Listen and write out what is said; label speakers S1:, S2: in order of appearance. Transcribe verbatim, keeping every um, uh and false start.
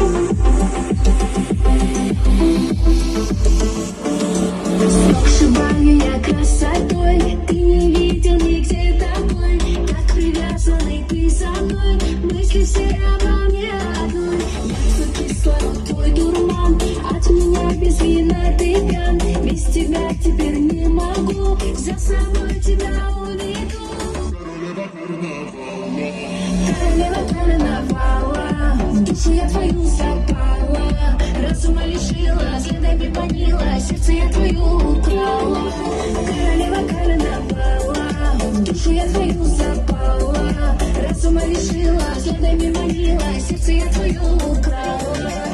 S1: Сногсшибаю я красотой, ты не видел нигде такой, как привязанный ты за мной, мысли все обо мне одной. Я твой кислород, твой дурман, от меня без вина ты пьян, без тебя теперь не могу, за собой тебя уведу. Королева карнавала, в душу я твою запала, разума лишила, следами манила, сердце я твою украла. Королева карнавала, в душу я твою запала, разума лишила, следами манила, сердце я твою украла.